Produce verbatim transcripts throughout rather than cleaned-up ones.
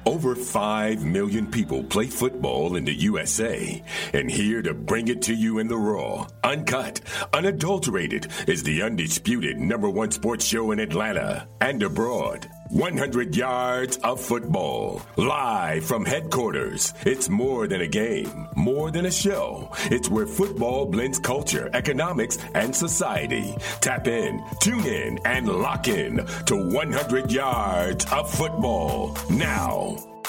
Over five million people play football in the U S A, and here to bring it to you in the raw, uncut, unadulterated is the undisputed number one sports show in Atlanta and abroad. one hundred yards of football, live from headquarters. It's more than a game, more than a show. It's where football blends culture, economics, and society. Tap in, tune in, and lock in to one hundred yards of football now.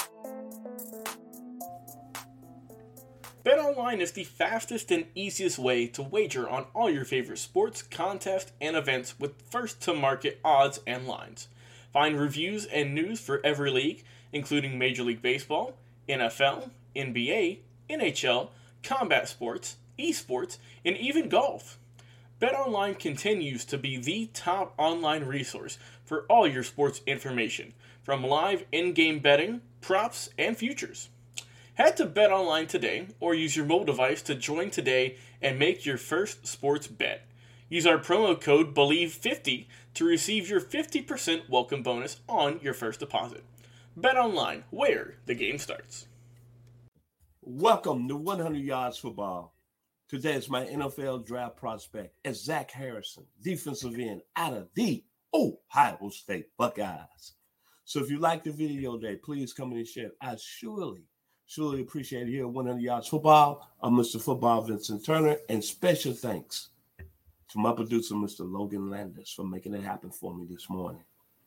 BetOnline is the fastest and easiest way to wager on all your favorite sports, contests, and events with first-to-market odds and lines. Find reviews and news for every league, including Major League Baseball, N F L, N B A, N H L, combat sports, esports, and even golf. BetOnline continues to be the top online resource for all your sports information, from live in-game betting, props, and futures. Head to BetOnline today or use your mobile device to join today and make your first sports bet. Use our promo code believe fifty to receive your fifty percent welcome bonus on your first deposit. BetOnline, where the game starts. Welcome to one hundred yards Football. Today is my N F L draft prospect as Zach Harrison, defensive end out of the Ohio State Buckeyes. So if you like the video today, please come in and share. I surely, surely appreciate it here at one hundred yards Football. I'm Mister Football Vincent Turner, and special thanks to my producer, Mister Logan Landis, for making it happen for me this morning.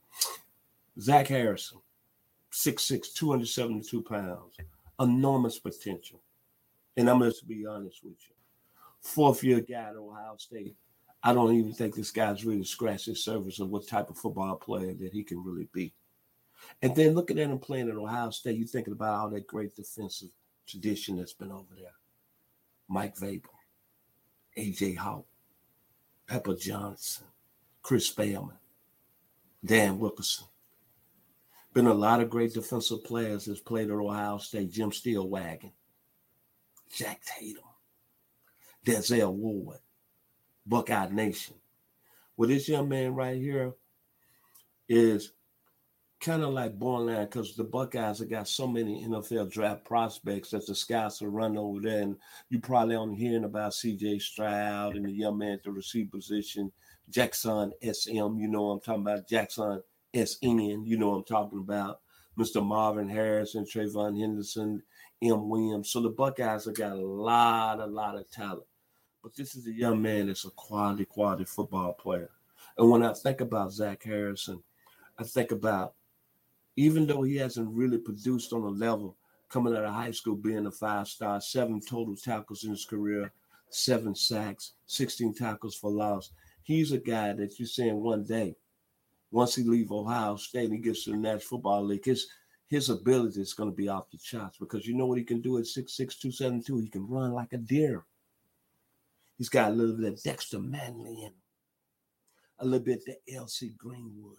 Zach Harrison, six six, two hundred seventy-two pounds, enormous potential. And I'm going to be honest with you. Fourth-year guy at Ohio State. I don't even think this guy's really scratched his surface of what type of football player that he can really be. And then looking at him playing at Ohio State, you're thinking about all that great defensive tradition that's been over there. Mike Vrabel, A J Hawk, Pepper Johnson, Chris Spellman, Dan Wilkerson. Been a lot of great defensive players that's played at Ohio State. Jim Steelwagon, Jack Tatum, Denzel Ward, Buckeye Nation. Well, this young man right here is kind of like borderline because the Buckeyes have got so many N F L draft prospects that the scouts are running over there, and you probably only hearing about C J Stroud and the young man at the receiver position, Jackson S M, you know what I'm talking about, Jackson S N, you know what I'm talking about, Mister Marvin Harrison, Trayvon Henderson, M. Williams. So the Buckeyes have got a lot, a lot of talent. But this is a young man that's a quality, quality football player. And when I think about Zach Harrison, I think about, even though he hasn't really produced on a level coming out of high school, being a five-star, seven total tackles in his career, seven sacks, sixteen tackles for loss, he's a guy that you're saying one day, once he leaves Ohio State and he gets to the National Football League, his, his ability is going to be off the charts because you know what he can do at six six, two seventy-two? He can run like a deer. He's got a little bit of Dexter Manley in him, a little bit of the L C Greenwood,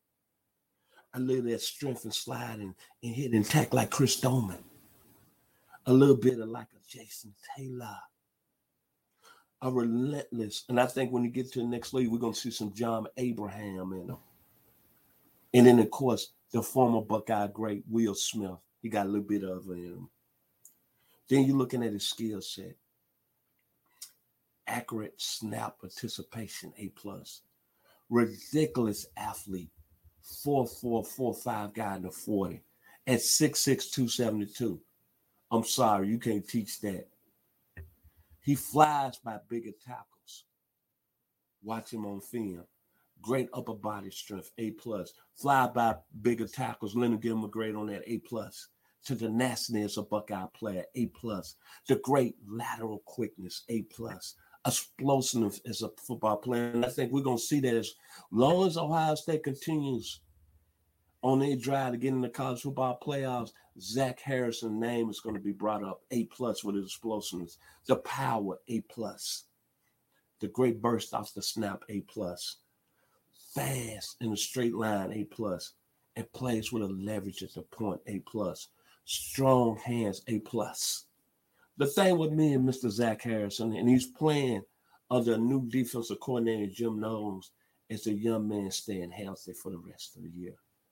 a little bit of strength and slide and, and hit and tack like Chris Doman, a little bit of like a Jason Taylor, a relentless. And I think when you get to the next league, we're going to see some John Abraham in him. And then, of course, the former Buckeye great Will Smith. He got a little bit of it in him. Then you're looking at his skill set. Accurate snap participation, A plus. Ridiculous athlete. four four, four five guy in the forty. At six six, two seventy-two. I'm sorry, you can't teach that. He flies by bigger tackles. Watch him on film. Great upper body strength, A plus. Fly by bigger tackles. Leonard Gilmer grade on that, A plus. To the nastiness of Buckeye player, A plus. The great lateral quickness, A plus. Explosiveness as a football player. And I think we're going to see that as long as Ohio State continues on their drive to get in the college football playoffs, Zach Harrison's name is going to be brought up, A plus with his explosiveness. The power, A plus. The great burst off the snap, A plus. Fast in a straight line, A plus. And plays with a leverage at the point, A plus. Strong hands, A plus. The thing with me and Mister Zach Harrison, and he's playing under a new defensive coordinator, Jim Knowles, is the young man staying healthy for the rest of the year.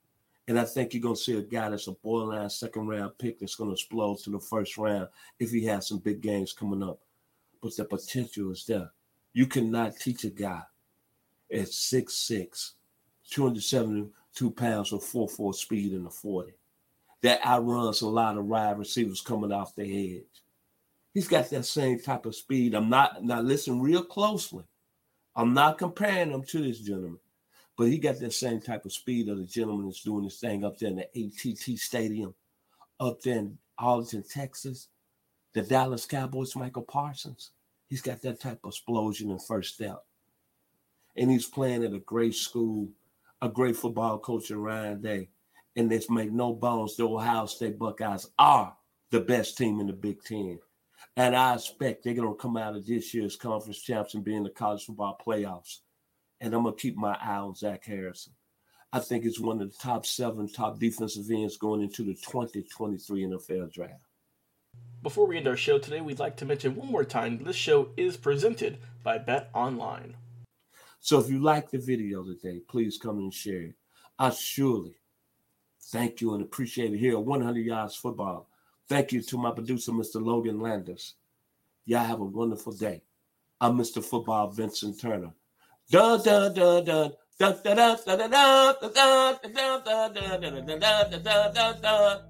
And I think you're going to see a guy that's a borderline second-round pick that's going to explode to the first round if he has some big games coming up. But the potential is there. You cannot teach a guy at six six, two hundred seventy-two pounds with four four speed in the forty that outruns a lot of wide receivers coming off the edge. He's got that same type of speed. I'm not, now listen real closely. I'm not comparing him to this gentleman, but he got that same type of speed of the gentleman that's doing this thing up there in the A T T Stadium, up there in Arlington, Texas, the Dallas Cowboys, Michael Parsons. He's got that type of explosion and first step. And he's playing at a great school, a great football coach in Ryan Day. And let's make no bones, the Ohio State Buckeyes are the best team in the Big Ten. And I expect they're going to come out of this year's conference champs and be in the college football playoffs. And I'm going to keep my eye on Zach Harrison. I think it's one of the top seven top defensive ends going into the twenty twenty-three N F L draft. Before we end our show today, we'd like to mention one more time this show is presented by Bet Online. So if you like the video today, please come and share it. I surely thank you and appreciate it here at one hundred Yards Football. Thank you to my producer, Mister Logan Landers. Y'all have a wonderful day. I'm Mister Football Vincent Turner. Dun dun dun dun dun dun dun dun dun dun dun dun dun dun.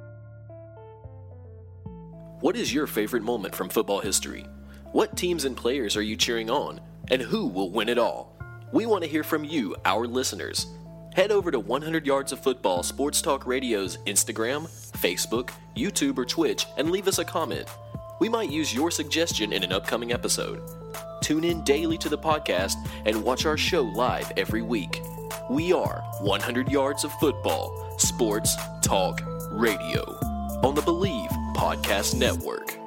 What is your favorite moment from football history? What teams and players are you cheering on? And who will win it all? We want to hear from you, our listeners. Head over to one hundred Yards of Football Sports Talk Radio's Instagram, Facebook, YouTube, or Twitch and leave us a comment. We might use your suggestion in an upcoming episode. Tune in daily to the podcast and watch our show live every week. We are one hundred Yards of Football Sports Talk Radio on the Believe Podcast Network.